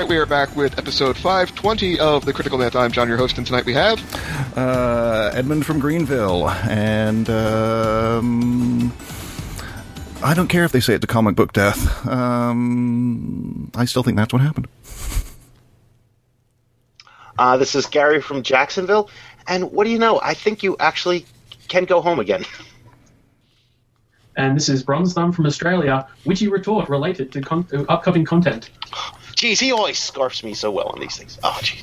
right, we are back with episode 520 of The Critical Myth. I'm John, your host, and tonight we have... Edmund from Greenville, and, I don't care if they say it's a comic book death. I still think that's what happened. This is Gary from Jacksonville, and what do you know? I think you actually can go home again. And this is Bronze Thumb from Australia. Witty retort related to upcoming content. Jeez, he always scarfs me so well on these things. Oh, jeez.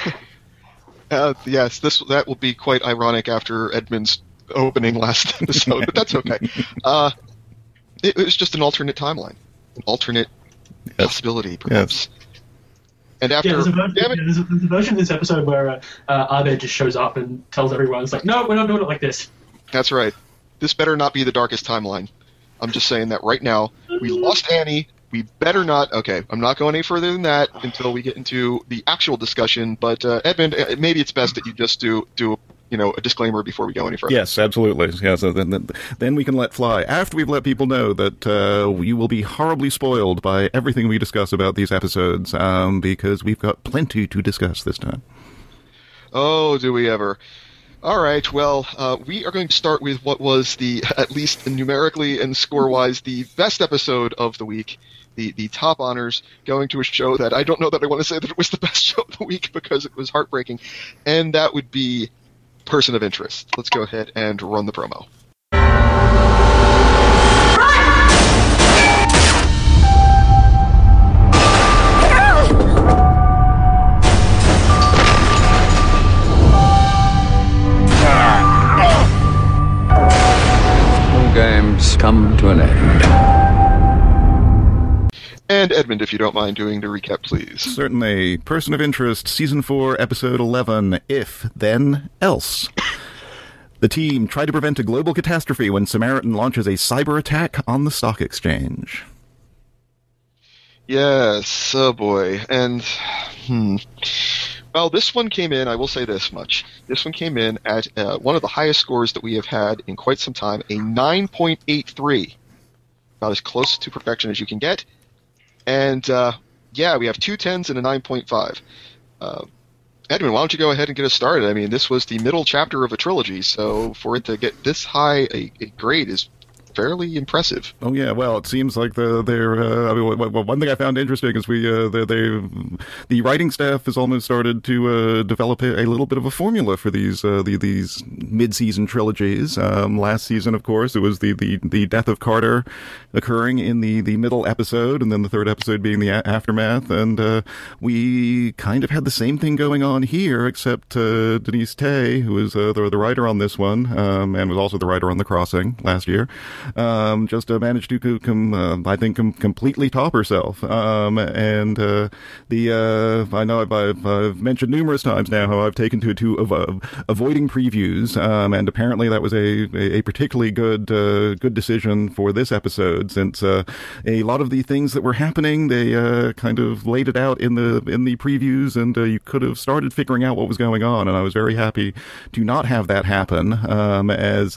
Yes, that will be quite ironic after Edmund's opening last episode, but that's okay. It was just an alternate timeline, an alternate possibility, perhaps. Yes. And after, there's a version of this episode where Abed just shows up and tells everyone, it's like, no, we're not doing it like this. That's right. This better not be the darkest timeline. I'm just saying that right now. We lost Annie. We better not... Okay, I'm not going any further than that until we get into the actual discussion. But, Edmund, maybe it's best that you just do a disclaimer before we go any further. Yes, absolutely. Yeah, so then we can let fly. After we've let people know that you will be horribly spoiled by everything we discuss about these episodes, because we've got plenty to discuss this time. Oh, do we ever... All right, well, we are going to start with what was at least numerically and score-wise, the best episode of the week, the top honors, going to a show that I don't know that I want to say that it was the best show of the week because it was heartbreaking, and that would be Person of Interest. Let's go ahead and run the promo. Games come to an end. And Edmund, if you don't mind doing the recap, please. Certainly. Person of Interest, Season 4, Episode 11, If, Then, Else. The team try to prevent a global catastrophe when Samaritan launches a cyber attack on the stock exchange. Yes, oh boy. And, well, this one came in, I will say this much. This one came in at one of the highest scores that we have had in quite some time, a 9.83. About as close to perfection as you can get. And, we have 2 10s and a 9.5. Edwin, why don't you go ahead and get us started? I mean, this was the middle chapter of a trilogy, so for it to get this high a grade is fairly impressive. Oh yeah, well, it seems like one thing I found interesting is the writing staff has almost started to develop a little bit of a formula for these mid-season trilogies. Last season, of course, it was the death of Carter occurring in the middle episode, and then the third episode being the aftermath, and we kind of had the same thing going on here, except Denise Tay, who was the writer on this one, and was also the writer on The Crossing last year, just managed to completely top herself. I know I've mentioned numerous times now how I've taken to avoiding previews, and apparently that was a particularly good decision for this episode, since a lot of the things that were happening, they kind of laid it out in the previews, and you could have started figuring out what was going on, and I was very happy to not have that happen, as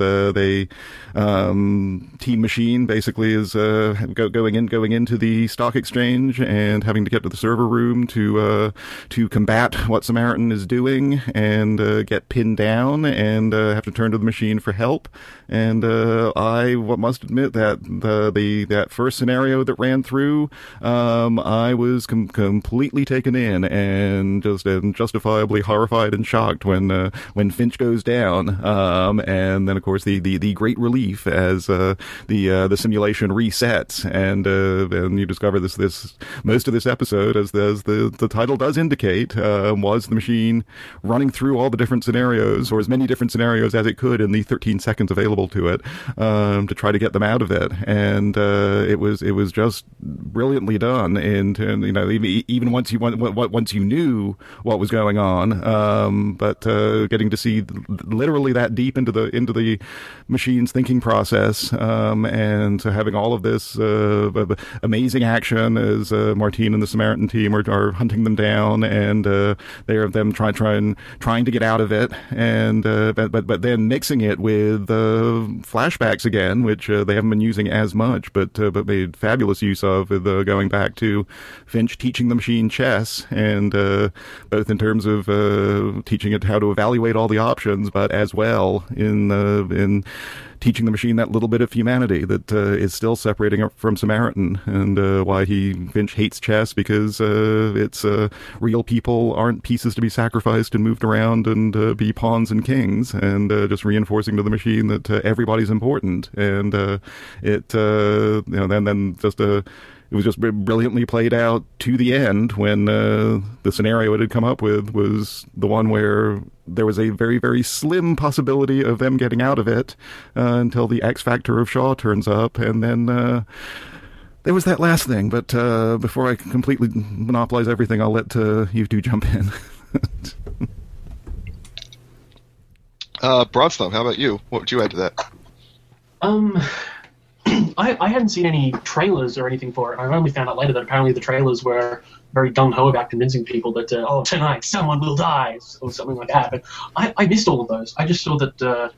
Team Machine basically is going into the stock exchange and having to get to the server room to combat what Samaritan is doing, and get pinned down and have to turn to the machine for help. And I must admit that that first scenario that ran through, I was completely taken in and justifiably horrified and shocked when Finch goes down, and then of course the great relief as the simulation resets, and you discover this most of this episode, as the title does indicate, was the machine running through all the different scenarios, or as many different scenarios as it could in the 13 seconds available to it, to try to get them out of it. And it was just brilliantly done, and even once you knew what was going on, but getting to see literally that deep into the machine's thinking process, and so having all of this amazing action as Martine and the Samaritan team are hunting them down, and they are them trying to get out of it, and but then mixing it with flashbacks again, which they haven't been using as much, but made fabulous use of, with going back to Finch teaching the machine chess, and both in terms of teaching it how to evaluate all the options, but as well in teaching the machine that little bit of humanity that is still separating it from Samaritan, and why Finch hates chess, because it's real people aren't pieces to be sacrificed and moved around and be pawns and kings, and just reinforcing to the machine that everybody's important, and then just it was just brilliantly played out to the end when the scenario it had come up with was the one where there was a very, very slim possibility of them getting out of it until the X Factor of Shaw turns up, and then there was that last thing. But before I completely monopolize everything, I'll let you two jump in. Broadstorm, how about you? What would you add to that? I hadn't seen any trailers or anything for it. I only found out later that apparently the trailers were very gung-ho about convincing people that, tonight someone will die, or something like that. But I missed all of those. I just saw that,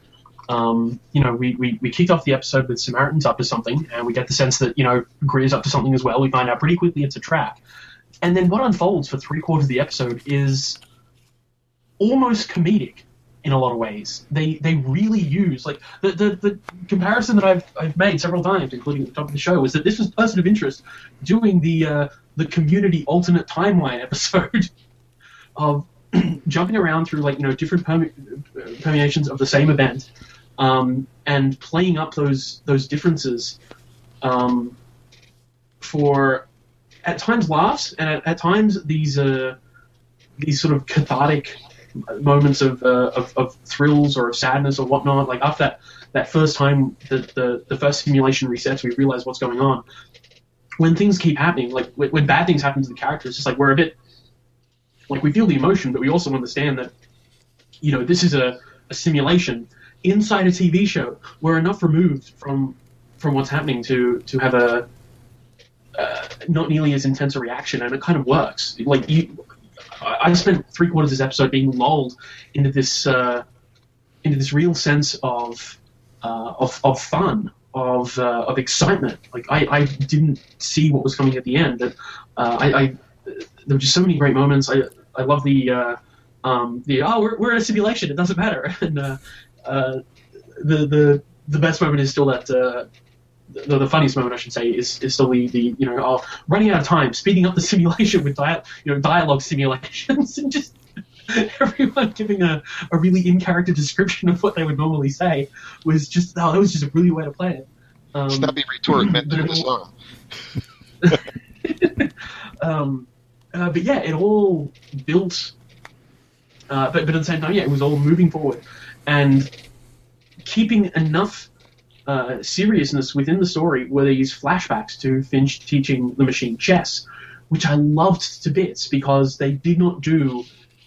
we kicked off the episode with Samaritans up to something, and we get the sense that, Greer's up to something as well. We find out pretty quickly it's a trap. And then what unfolds for three-quarters of the episode is almost comedic. In a lot of ways, they really use, like, the comparison that I've made several times, including at the top of the show, is that this was Person of Interest doing the Community alternate timeline episode of jumping around through, like, different permeations of the same event, and playing up those differences for at times laughs, and at times these sort of cathartic moments of thrills or of sadness or whatnot. Like after that first time the first simulation resets, we realize what's going on. When things keep happening, like when bad things happen to the characters, it's just like we're a bit like we feel the emotion, but we also understand that this is a simulation inside a TV show. We're enough removed from what's happening to have a not nearly as intense a reaction, and it kind of works. Like I spent three-quarters of this episode being lulled into this real sense of fun, of excitement. Like I didn't see what was coming at the end. That there were just so many great moments. I love we're in a simulation. It doesn't matter. And the best moment is still that. The funniest moment, I should say, is still the running out of time, speeding up the simulation with dialogue simulations, and just everyone giving a really in-character description of what they would normally say was just that was just a brilliant way to play it. Snappy retort meant to the song. But yeah, it all built, but at the same time, yeah, it was all moving forward and keeping enough seriousness within the story were these flashbacks to Finch teaching the machine chess, which I loved to bits because they did not do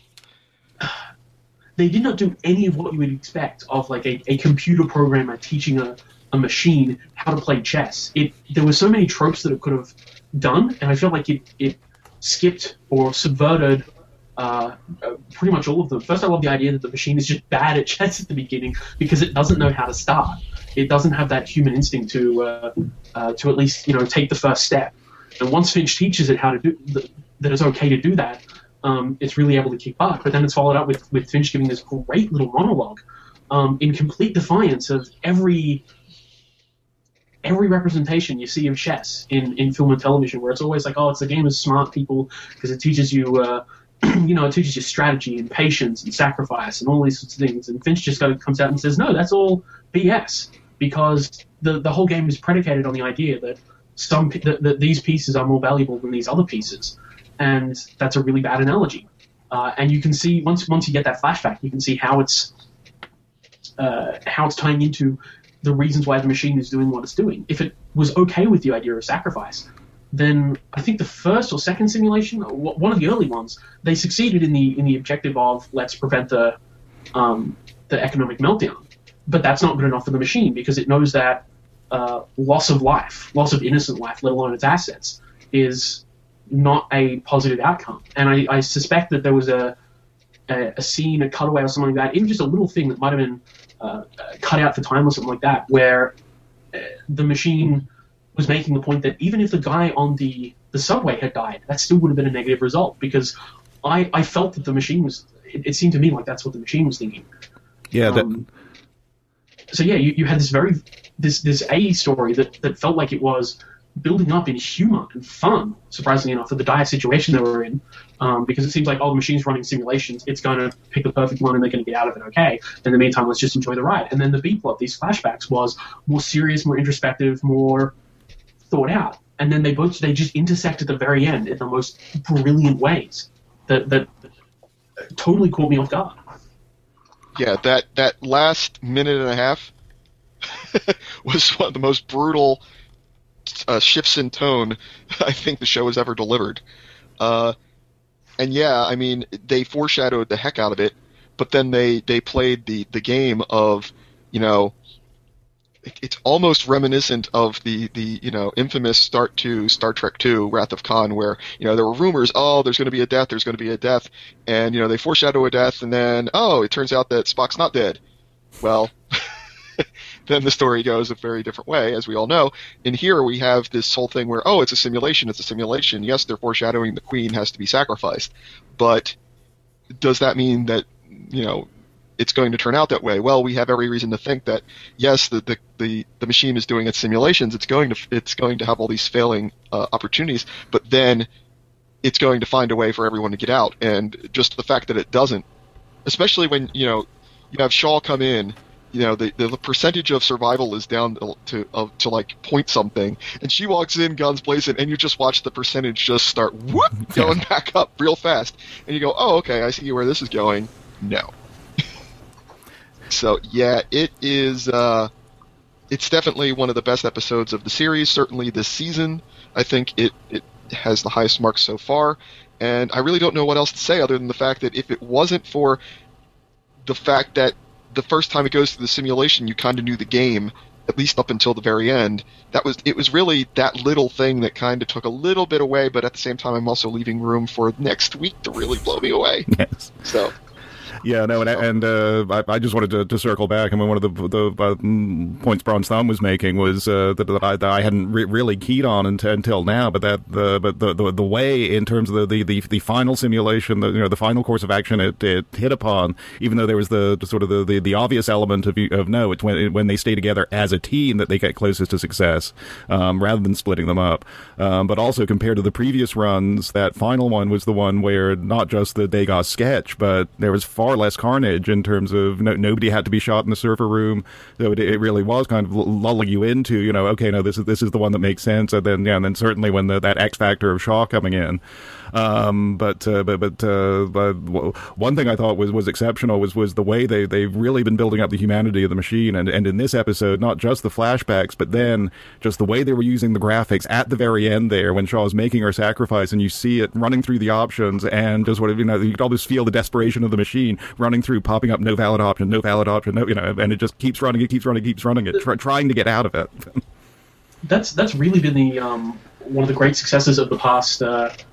any of what you would expect of like a computer programmer teaching a machine how to play chess. There were so many tropes that it could have done, and I felt like it skipped or subverted pretty much all of them. First, I love the idea that the machine is just bad at chess at the beginning because it doesn't know how to start. It doesn't have that human instinct to at least take the first step. And once Finch teaches it how to do that, it's okay to do that. It's really able to kick butt. But then it's followed up with Finch giving this great little monologue in complete defiance of every representation you see of chess in film and television, where it's always like, oh, it's a game of smart people because it teaches you. It teaches you strategy and patience and sacrifice and all these sorts of things. And Finch just comes out and says, no, that's all BS, because the whole game is predicated on the idea that that these pieces are more valuable than these other pieces. And that's a really bad analogy. And you can see, once you get that flashback, you can see how it's tying into the reasons why the machine is doing what it's doing. If it was okay with the idea of sacrifice, then I think the first or second simulation, one of the early ones, they succeeded in the objective of let's prevent the economic meltdown. But that's not good enough for the machine because it knows that loss of life, loss of innocent life, let alone its assets, is not a positive outcome. And I suspect that there was a scene, a cutaway or something like that, even just a little thing that might have been cut out for time or something like that, where the machine was making the point that even if the guy on the subway had died, that still would have been a negative result, because I felt that the machine was, it seemed to me like that's what the machine was thinking. Yeah. So yeah, you had this A story that felt like it was building up in humor and fun, surprisingly enough, for the dire situation they were in, because it seems like, the machine's running simulations, it's going to pick the perfect one and they're going to get out of it okay. In the meantime, let's just enjoy the ride. And then the B plot, these flashbacks, was more serious, more introspective, more thought out. And then they just intersect at the very end in the most brilliant ways that totally caught me off guard. Yeah, that last minute and a half was one of the most brutal shifts in tone I think the show has ever delivered. And yeah, I mean, they foreshadowed the heck out of it, but then they played the game of, it's almost reminiscent of the infamous start to Star Trek II, Wrath of Khan, where, there were rumors, there's going to be a death, and, they foreshadow a death, and then, it turns out that Spock's not dead. Well, then the story goes a very different way, as we all know. And here we have this whole thing where, it's a simulation. Yes, they're foreshadowing the Queen has to be sacrificed, but does that mean that, it's going to turn out that way? Well, we have every reason to think that, yes, the machine is doing its simulations. It's going to have all these failing opportunities, but then it's going to find a way for everyone to get out. And just the fact that it doesn't, especially when you have Shaw come in, the percentage of survival is down to like point something, and she walks in, guns blazing, and you just watch the percentage just start going back up real fast, and you go, okay, I see where this is going. No. So yeah, it is. It's definitely one of the best episodes of the series. Certainly this season, I think it has the highest marks so far. And I really don't know what else to say other than the fact that if it wasn't for the fact that the first time it goes through the simulation, you kind of knew the game, at least up until the very end. It was really that little thing that kind of took a little bit away. But at the same time, I'm also leaving room for next week to really blow me away. Yes. So. Yeah, no, and I just wanted to circle back. I mean, one of the points Bronze Thumb was making was that I hadn't really keyed on until now, but the way in terms of the final simulation, the final course of action it hit upon, even though there was the sort of the obvious element of no, it's when they stay together as a team that they get closest to success, rather than splitting them up. But also compared to the previous runs, that final one was the one where not just the Degas sketch, but there was far less carnage in terms of nobody had to be shot in the server room. So it really was kind of lulling you into, okay, no, this is the one that makes sense. And then certainly when that X factor of Shaw coming in. But one thing I thought was exceptional was the way they've really been building up the humanity of the machine, and in this episode, not just the flashbacks, but then just the way they were using the graphics at the very end there when Shaw's making her sacrifice, and you see it running through the options, and just you could almost feel the desperation of the machine running through, popping up no valid option, no, and it just keeps running it, trying to get out of it. That's really been the one of the great successes of the past.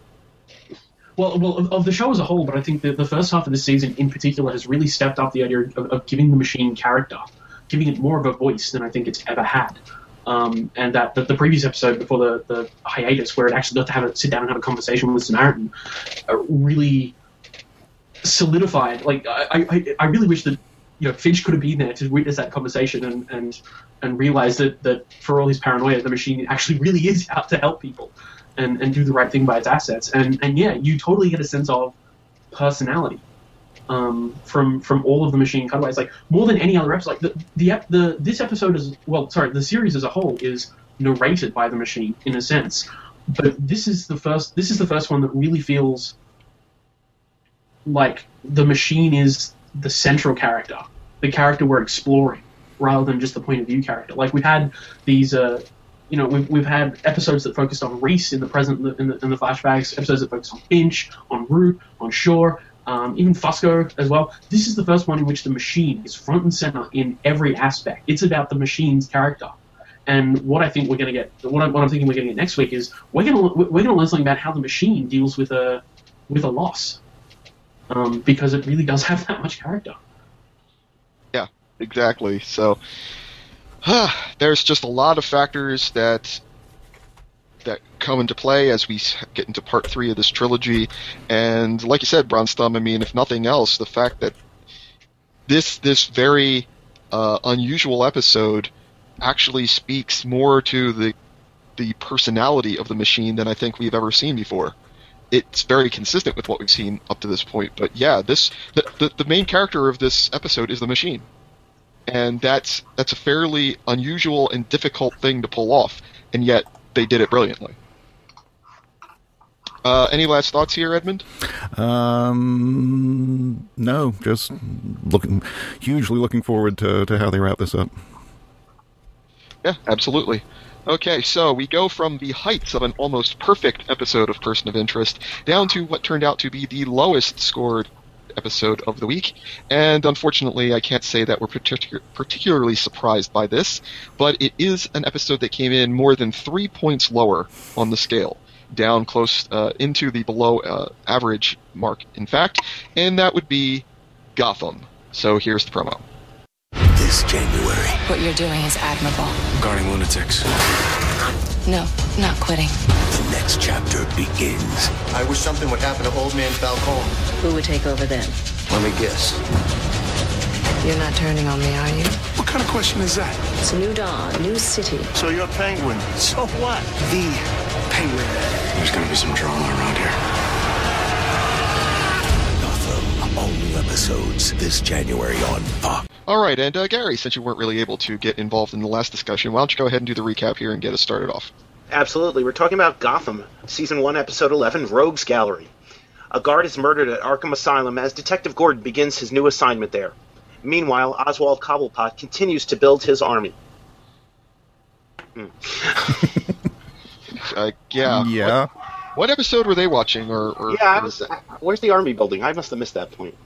Well, of the show as a whole, but I think the first half of this season in particular has really stepped up the idea of giving the machine character, giving it more of a voice than I think it's ever had. And that the previous episode before the hiatus, where it actually got to sit down and have a conversation with Samaritan, really solidified. Like I really wish that Finch could have been there to witness that conversation and realize that for all his paranoia, the machine actually really is out to help people. And do the right thing by its assets, and yeah, you totally get a sense of personality from all of the machine cutaways, like more than any other episode. Like this episode the series as a whole is narrated by the machine in a sense, but this is the first one that really feels like the machine is the central character, the character we're exploring, rather than just the point of view character. Like we've had these. We've had episodes that focused on Reese in the present, in the flashbacks, episodes that focused on Finch, on Root, on Shaw, even Fusco as well. This is the first one in which the machine is front and center in every aspect. It's about the machine's character. And what I think we're going to get, what I'm thinking we're going to get next week is we're going to learn something about how the machine deals with a loss, because it really does have that much character. Yeah, exactly. So there's just a lot of factors that come into play as we get into part 3 of this trilogy. And like you said, Bronstam, I mean, if nothing else, the fact that this very unusual episode actually speaks more to the personality of the machine than I think we've ever seen before. It's very consistent with what we've seen up to this point, but yeah, the main character of this episode is the machine, and that's a fairly unusual and difficult thing to pull off, and yet they did it brilliantly. Any last thoughts here, Edmund? No, just hugely looking forward to how they wrap this up. Yeah, absolutely. Okay, so we go from the heights of an almost perfect episode of Person of Interest down to what turned out to be the lowest scored episode of the week. And unfortunately, I can't say that we're particularly surprised by this, but it is an episode that came in more than 3 points lower on the scale, down close into the below average mark, in fact, and that would be Gotham. So here's the promo. This January. What you're doing is admirable. Guarding lunatics. No, not quitting. The next chapter begins. I wish something would happen to old man Falcone. Who would take over then? Let me guess. You're not turning on me, are you? What kind of question is that? It's a new dawn, new city. So you're Penguin. So what? The Penguin. There's gonna be some drama around here. Gotham, all new episodes this January on Fox. All right, and Gary, since you weren't really able to get involved in the last discussion, why don't you go ahead and do the recap here and get us started off? Absolutely. We're talking about Gotham, Season 1, Episode 11, Rogues Gallery. A guard is murdered at Arkham Asylum as Detective Gordon begins his new assignment there. Meanwhile, Oswald Cobblepot continues to build his army. Yeah. What episode were they watching? Where's the army building? I must have missed that point.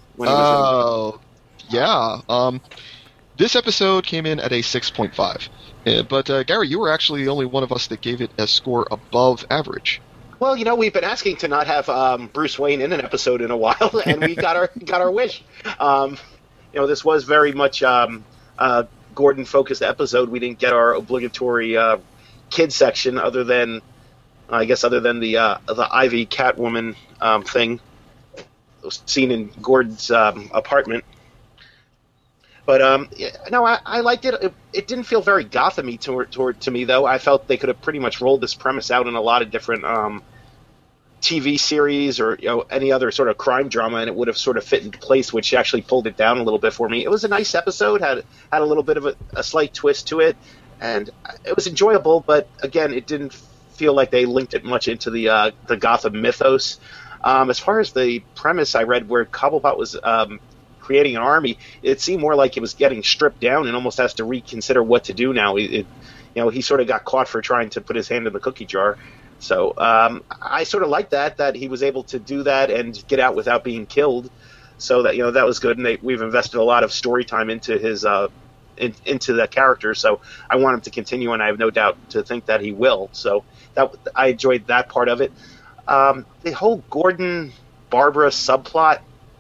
This episode came in at a 6.5. But Gary, you were actually the only one of us that gave it a score above average. Well, we've been asking to not have Bruce Wayne in an episode in a while, and we got our wish. This was very much Gordon-focused episode. We didn't get our obligatory kid section, other than the Ivy Catwoman thing seen in Gordon's apartment. But I liked it. It didn't feel very Gotham-y to me, though. I felt they could have pretty much rolled this premise out in a lot of different TV series or any other sort of crime drama, and it would have sort of fit into place, which actually pulled it down a little bit for me. It was a nice episode, had a little bit of a slight twist to it, and it was enjoyable. But again, it didn't feel like they linked it much into the Gotham mythos. As far as the premise I read, where Cobblepot was creating an army, it seemed more like it was getting stripped down and almost has to reconsider what to do now. He sort of got caught for trying to put his hand in the cookie jar. So I sort of liked that he was able to do that and get out without being killed. So that that was good, and we've invested a lot of story time into his into that character. So I want him to continue, and I have no doubt to think that he will. So I enjoyed that part of it. The whole Gordon-Barbara subplot,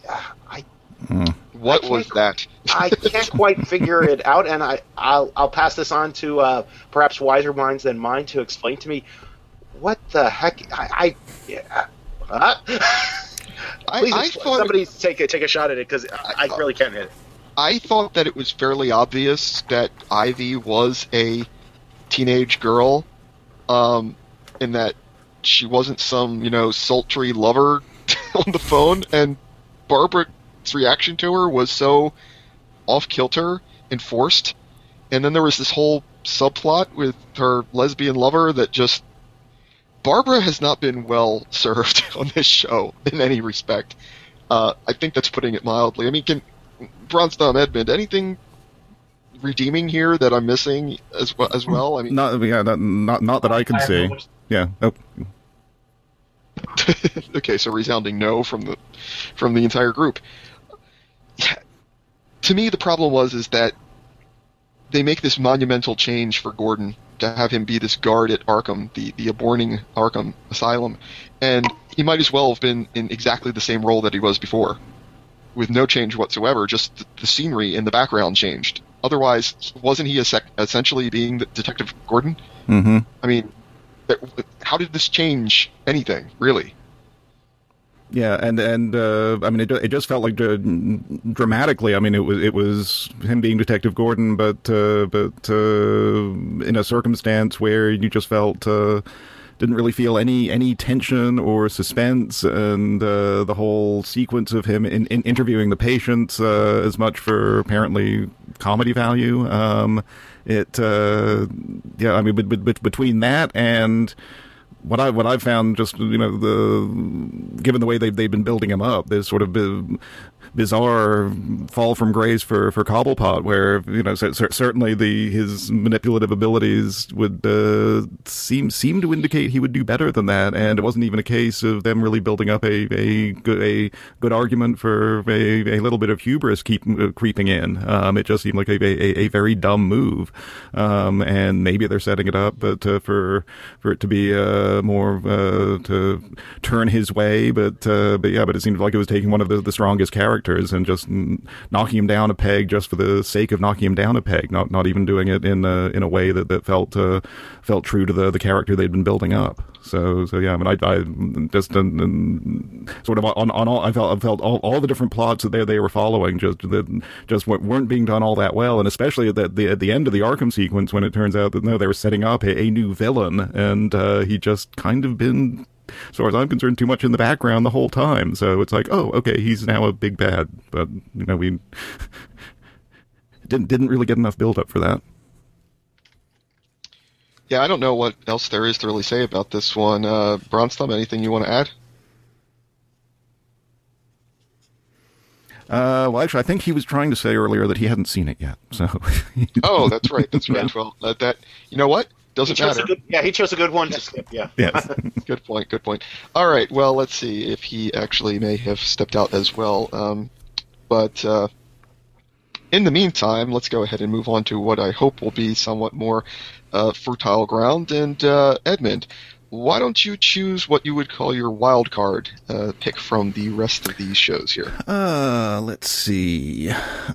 What was that? I can't quite figure it out, and I'll pass this on to perhaps wiser minds than mine to explain to me what the heck. Please, somebody take a shot at it, because I really can't hit it. I thought that it was fairly obvious that Ivy was a teenage girl, and that she wasn't some sultry lover on the phone, and Barbara's reaction to her was so off-kilter and forced. And then there was this whole subplot with her lesbian lover that just... Barbara has not been well served on this show in any respect. I think that's putting it mildly. I mean, Bronstam, Edmund, anything redeeming here that I'm missing as well? I mean, not that I can see. Yeah. Oh. Okay, so resounding no from the entire group. Yeah. To me, the problem is that they make this monumental change for Gordon to have him be this guard at Arkham, the aborting Arkham Asylum, and he might as well have been in exactly the same role that he was before, with no change whatsoever, just the scenery in the background changed. Otherwise, wasn't he essentially being the Detective Gordon? Mm-hmm. I mean, how did this change anything, really? Yeah, and I mean, it just felt like dramatically. I mean, it was him being Detective Gordon, but in a circumstance where you just felt didn't really feel any tension or suspense, and the whole sequence of him in interviewing the patients as much for apparently comedy value. I mean, between that and what I've found, just, you know, given the way they've been building him up, there's sort of bizarre fall from grace for Cobblepot, where, you know, certainly his manipulative abilities would seem to indicate he would do better than that, and it wasn't even a case of them really building up a good argument for a little bit of hubris creeping in. It just seemed like a very dumb move, and maybe they're setting it up, but for it to be more to turn his way, but it seemed like it was taking one of the strongest characters and just knocking him down a peg just for the sake of knocking him down a peg, not even doing it in a way that felt true to the character they'd been building up. So yeah, I mean, I just sort of on all, I felt all the different plots that they were following just weren't being done all that well, and especially at the end of the Arkham sequence, when it turns out that no, they were setting up a new villain, and he just kind of been, as far as I'm concerned, too much in the background the whole time. So it's like, oh, okay, he's now a big bad, but, you know, we didn't really get enough build up for that. Yeah, I don't know what else there is to really say about this one. Bronsthumb, anything you want to add? Well, actually, I think he was trying to say earlier that he hadn't seen it yet. So. Oh, that's right. That's right. Yeah. Well, you know what? Doesn't matter. He chose a good one to skip. Yeah. Yes. Good point. Good point. All right. Well, let's see if he actually may have stepped out as well. But in the meantime, let's go ahead and move on to what I hope will be somewhat more fertile ground. And Edmund, why don't you choose what you would call your wild card pick from the rest of these shows here? Let's see.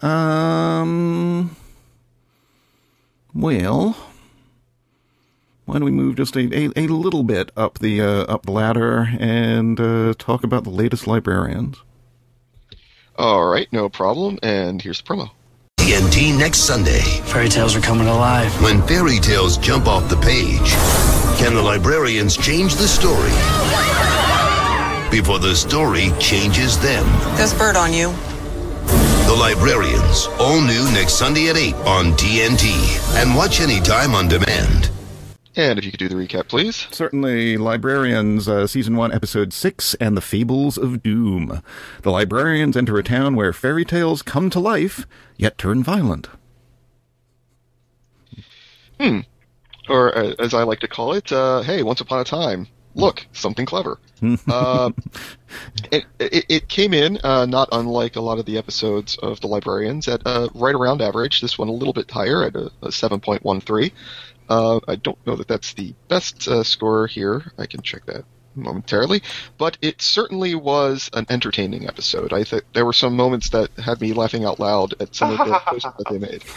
Well, why don't we move just a little bit up the ladder and talk about the latest Librarians? All right, no problem. And here's the promo. TNT next Sunday. Fairy tales are coming alive. When fairy tales jump off the page, can the Librarians change the story before the story changes them? There's a bird on you. The Librarians, all new next Sunday at 8 on TNT. And watch anytime on demand. And if you could do the recap, please. Certainly. Librarians, Season 1, Episode 6, and the Fables of Doom. The Librarians enter a town where fairy tales come to life, yet turn violent. Or, as I like to call it, hey, once upon a time, look, something clever. It came in, not unlike a lot of the episodes of The Librarians, at right around average. This one a little bit higher at a 7.13. I don't know that that's the best score here. I can check that momentarily. But it certainly was an entertaining episode. I think there were some moments that had me laughing out loud at some of the posts that they made.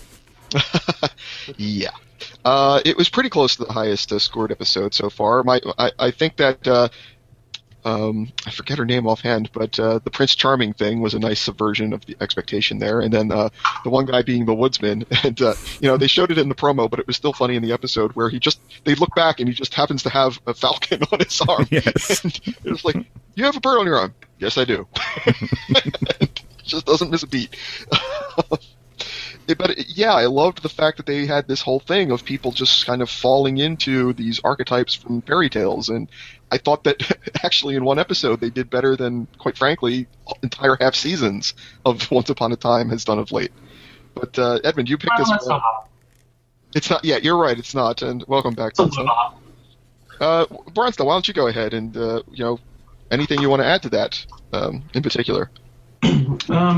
Yeah. It was pretty close to the highest scored episode so far. I think that I forget her name offhand, but the Prince Charming thing was a nice subversion of the expectation there. And then the one guy being the woodsman, and they showed it in the promo, but it was still funny in the episode where they look back and he just happens to have a falcon on his arm. Yes. And it was like, you have a bird on your arm? Yes, I do. It just doesn't miss a beat. But I loved the fact that they had this whole thing of people just kind of falling into these archetypes from fairy tales, and I thought that actually in one episode they did better than, quite frankly, entire half seasons of Once Upon a Time has done of late. But Edmund, you picked this one. It's not. Yeah, you're right. It's not. And welcome back. Bronstone, why don't you go ahead and anything you want to add to that in particular?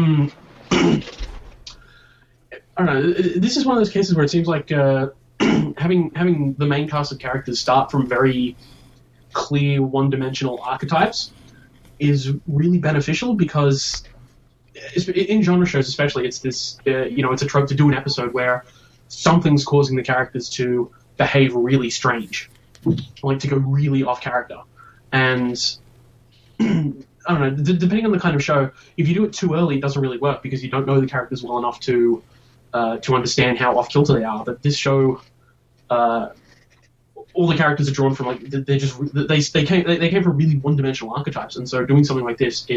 I don't know. This is one of those cases where it seems like having the main cast of characters start from very clear one-dimensional archetypes is really beneficial, because in genre shows especially, it's this it's a trope to do an episode where something's causing the characters to behave really strange, like to go really off character. And I don't know, depending on the kind of show, if you do it too early, it doesn't really work, because you don't know the characters well enough to understand how off kilter they are. But this show, all the characters are drawn from, like, they came from really one-dimensional archetypes, and so doing something like this,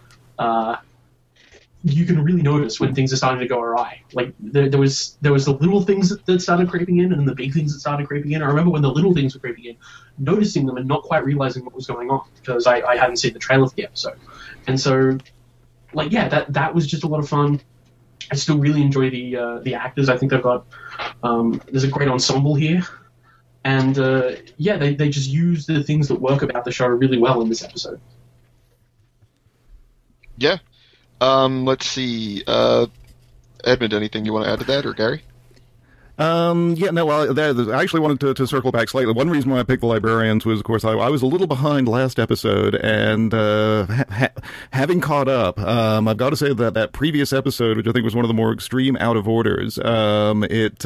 you can really notice when things are starting to go awry. Like, there was the little things that started creeping in, and then the big things that started creeping in. I remember when the little things were creeping in, noticing them and not quite realizing what was going on, because I hadn't seen the trailer for the episode. And so, like, yeah, that was just a lot of fun. I still really enjoy the actors. I think they've got there's a great ensemble here, and they just use the things that work about the show really well in this episode. Yeah. Let's see. Edmund, anything you want to add to that, or Gary? I actually wanted to circle back slightly. One reason why I picked the Librarians was, of course, I was a little behind last episode, and having caught up, I've got to say that previous episode, which I think was one of the more extreme out of orders, I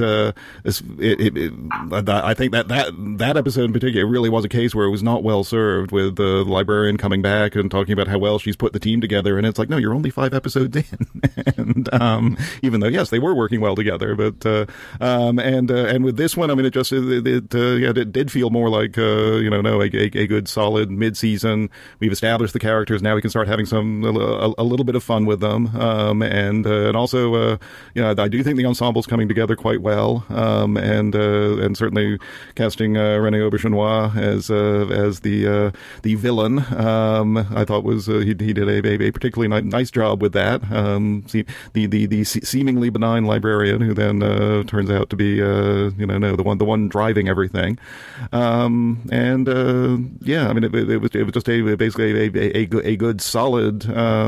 think that episode in particular really was a case where it was not well served, with the Librarian coming back and talking about how well she's put the team together, and it's like, no, you're only 5 episodes in, and even though, yes, they were working well together, but and with this one, I mean, it did feel more like a good solid mid-season. We've established the characters, now we can start having a little bit of fun with them, and also I do think the ensemble's coming together quite well, and certainly casting René Auberjonois as the villain, I thought was he did a particularly nice job with that. The seemingly benign librarian, who then turns out to be the one driving everything, I mean, it was just basically a good solid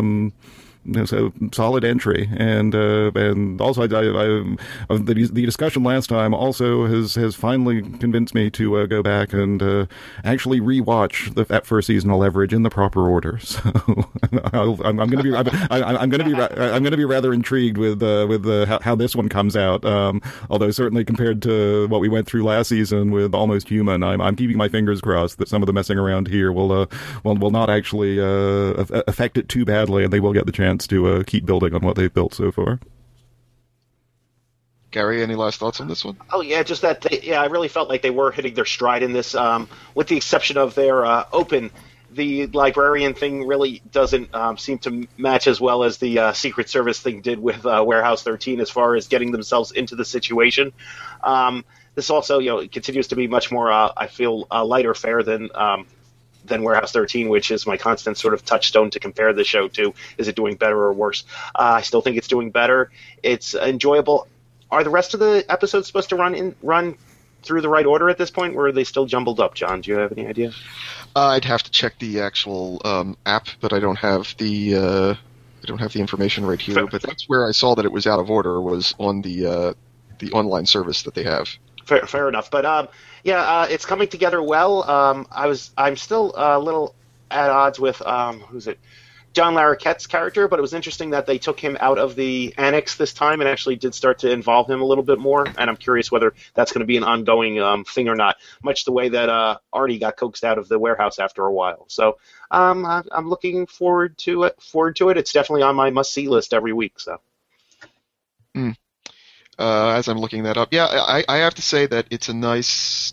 solid entry, and also the discussion last time also has finally convinced me to go back and actually rewatch that first season of Leverage in the proper order. So I'm going to be rather intrigued with how this one comes out. Although certainly compared to what we went through last season with Almost Human, I'm keeping my fingers crossed that some of the messing around here will not actually affect it too badly, and they will get the chance to keep building on what they've built so far. Gary, any last thoughts on this one? Oh, yeah, just that, I really felt like they were hitting their stride in this, with the exception of their open. The librarian thing really doesn't seem to match as well as the Secret Service thing did with Warehouse 13 as far as getting themselves into the situation. This also, continues to be much more, I feel, lighter fare than Warehouse 13, which is my constant sort of touchstone to compare the show to. Is it doing better or worse? I still think it's doing better. It's enjoyable. Are the rest of the episodes supposed to run through the right order at this point, or are they still jumbled up, John? Do you have any idea? I'd have to check the actual app, but I don't have the information right here. But that's where I saw that it was out of order, was on the online service that they have. Fair enough. But it's coming together well. I'm still a little at odds with who's it? John Larroquette's character, but it was interesting that they took him out of the annex this time and actually did start to involve him a little bit more. And I'm curious whether that's going to be an ongoing thing or not, much the way that Artie got coaxed out of the warehouse after a while. So I'm looking forward to it. It's definitely on my must-see list every week. So. As I'm looking that up, I have to say that it's a nice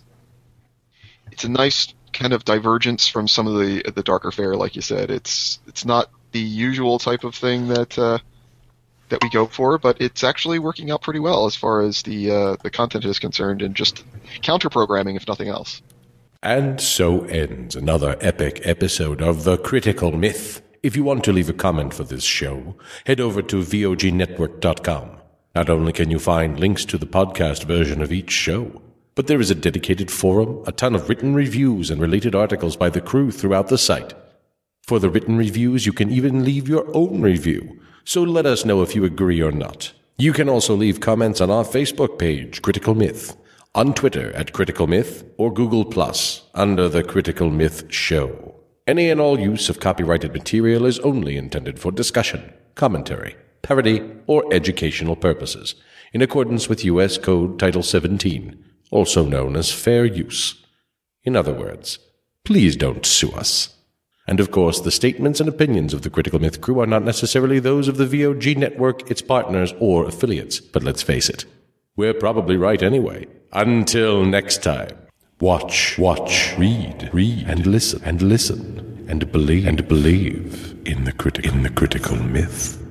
kind of divergence from some of the darker fare, like you said. It's not the usual type of thing that we go for, but it's actually working out pretty well as far as the content is concerned, and just counter programming, if nothing else. And so ends another epic episode of The Critical Myth. If you want to leave a comment for this show, head over to vognetwork.com. Not only can you find links to the podcast version of each show, but there is a dedicated forum, a ton of written reviews, and related articles by the crew throughout the site. For the written reviews, you can even leave your own review, so let us know if you agree or not. You can also leave comments on our Facebook page, Critical Myth, on Twitter at Critical Myth, or Google Plus under The Critical Myth Show. Any and all use of copyrighted material is only intended for discussion, commentary, parody, or educational purposes, in accordance with U.S. Code Title 17, also known as Fair Use. In other words, please don't sue us. And of course, the statements and opinions of the Critical Myth crew are not necessarily those of the VOG network, its partners, or affiliates. But let's face it, we're probably right anyway. Until next time, watch, read, and listen, and believe in the critical myth.